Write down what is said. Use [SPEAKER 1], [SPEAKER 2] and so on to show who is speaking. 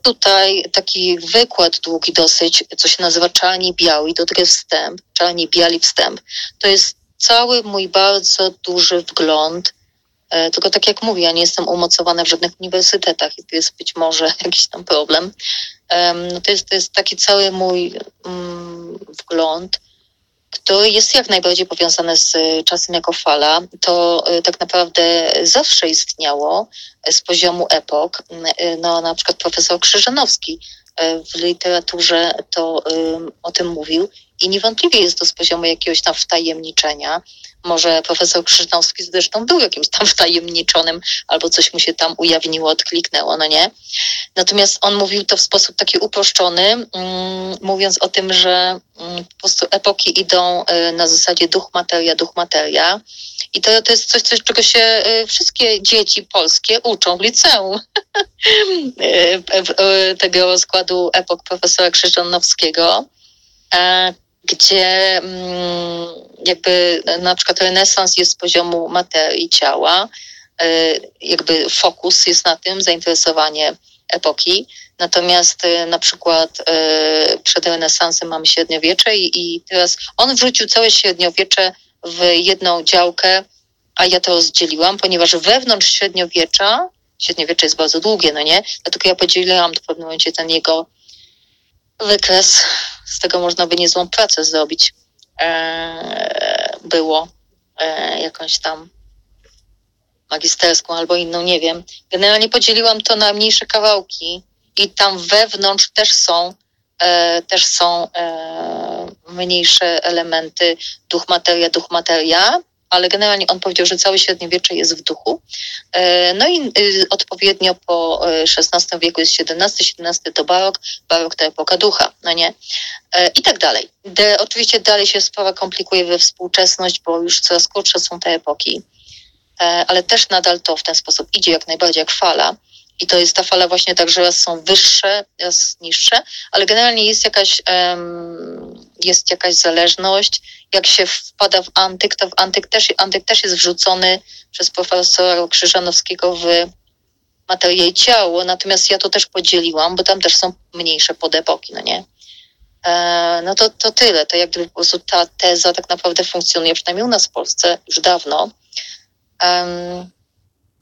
[SPEAKER 1] tutaj taki wykład długi dosyć, co się nazywa Czarni Biali, do tego jest wstęp, Czarni Biali wstęp. To jest cały mój bardzo duży wgląd, tylko tak jak mówię, ja nie jestem umocowana w żadnych uniwersytetach i to jest być może jakiś tam problem. No to jest taki cały mój wgląd, który jest jak najbardziej powiązany z czasem jako fala. To tak naprawdę zawsze istniało z poziomu epok. No, na przykład profesor Krzyżanowski w literaturze to o tym mówił i niewątpliwie jest to z poziomu jakiegoś tam wtajemniczenia. Może profesor Krzyżanowski zresztą był jakimś tam wtajemniczonym albo coś mu się tam ujawniło, odkliknęło, no nie? Natomiast on mówił to w sposób taki uproszczony, mówiąc o tym, że po prostu epoki idą na zasadzie duch, materia. I to jest coś, czego się wszystkie dzieci polskie uczą w liceum. Tego rozkładu epok profesora Krzyżanowskiego, gdzie jakby na przykład renesans jest z poziomu materii ciała, jakby fokus jest na tym, zainteresowanie epoki. Natomiast na przykład przed renesansem mamy średniowiecze i teraz on wrzucił całe średniowiecze w jedną działkę, a ja to rozdzieliłam, ponieważ wewnątrz średniowiecze jest bardzo długie, no nie? Dlatego ja podzieliłam w pewnym momencie ten jego wykres. Z tego można by niezłą pracę zrobić. Było jakąś tam magisterską albo inną, nie wiem. Generalnie podzieliłam to na mniejsze kawałki i tam wewnątrz też są mniejsze elementy duch, materia, ale generalnie on powiedział, że całe średniowiecze jest w duchu. No i odpowiednio po XVI wieku jest XVII to barok to epoka ducha, no nie? I tak dalej. Oczywiście dalej się sprawa komplikuje we współczesność, bo już coraz krótsze są te epoki, ale też nadal to w ten sposób idzie jak najbardziej jak fala. I to jest ta fala właśnie tak, że raz są wyższe, raz niższe, ale generalnie jest jakaś zależność. Jak się wpada w antyk, to antyk też jest wrzucony przez profesora Krzyżanowskiego w materię i ciało, natomiast ja to też podzieliłam, bo tam też są mniejsze podepoki, no nie? No to tyle. To jak gdyby po prostu ta teza tak naprawdę funkcjonuje, przynajmniej u nas w Polsce już dawno.